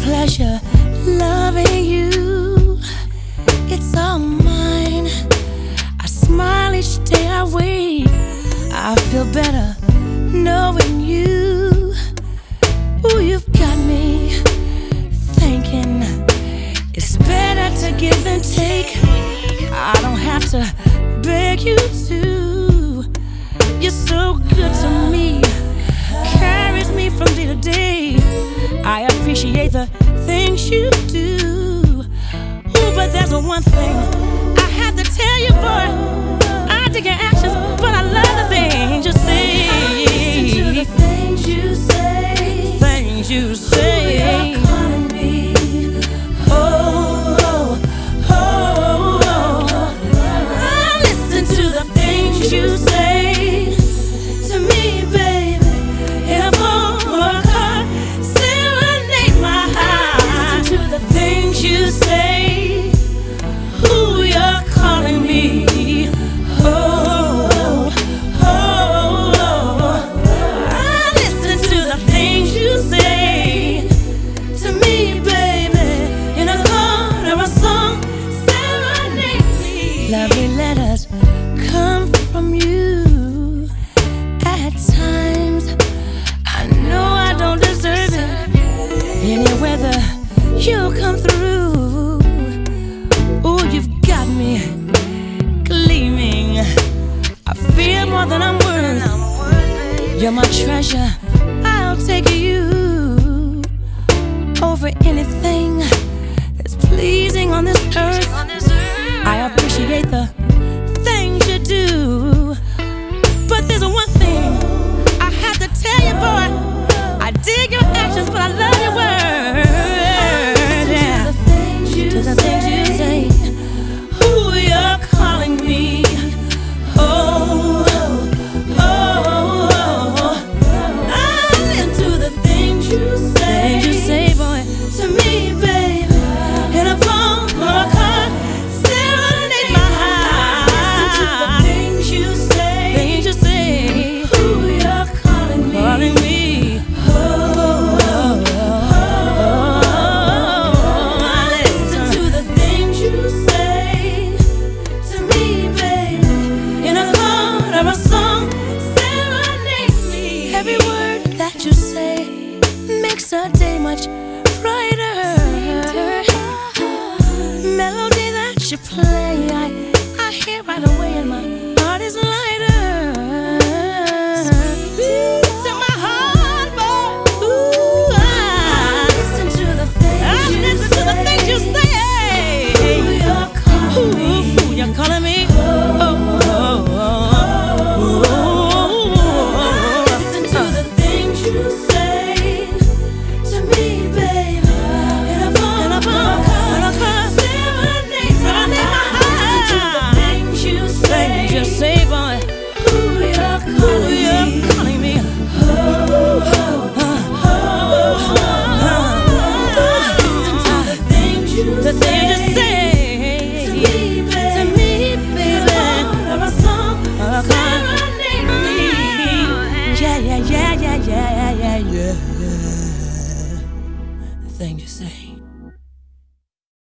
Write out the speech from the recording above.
pleasure loving you. It's all mine. I smile each day I wake. I feel better knowing you. Ooh, you've got me thinking it's better to give than take. I don't have to beg you to. You're so good to me, carries me from day to day. I appreciate the things you do. Ooh, but there's one thing I have to tell you, boy. I dig your actions, but I love the things you say. I listen to the things you say. Things you say. Ooh, you're calling me. Oh, oh, oh, oh. I listen to the things you say to me, baby. In a phone or a car, serenade my heart. I listen to the things you say. ooh, you're calling me. Oh, oh, oh, oh. I listen to the things you say to me, baby. In a chord or a song, serenade me. Lovely letters come from you. At times, I know I don't deserve it. Any weather, you come through. Ooh, you've got me gleaming. I feel more than I'm worth. You're my treasure. I'll take you over anything that's pleasing on this earth. I appreciate the things you do, but there's one thing I have to tell you, boy. I dig your actions, but I love your words. Yeah. To the things you To the things you say. Ooh, you're calling me. Oh, oh, oh, oh. I listen to the things you say. Things you say, boy. To me, baby. In a phone or a car, serenade my heart. I listen to the things you say. Things you say. Ooh, you're calling me. Calling me. Oh, oh, Oh, I listen to the things you say to me, baby. In a chord or a song, serenade me. every word that you say makes a day much brighter. Melody that you play, I hear right away, and my heart is lighter. To my heart, boy. Ooh, I Listen to the things you listen to the things you say. say. Ooh, you're calling me. Ooh, you're calling me. Oh, oh, oh, oh. Listen to the things you say to me, baby. In a phone or a car, serenade my heart. Listen to the things you say. Things you say, boy. Ooh, you're Ooh, calling me. you're calling me. Listen to the things you The things you say say to me, baby. to me, In a baby. phone or a song, Uh-huh. serenade me. Yeah, yeah, yeah, yeah, yeah, yeah, yeah. The things you say.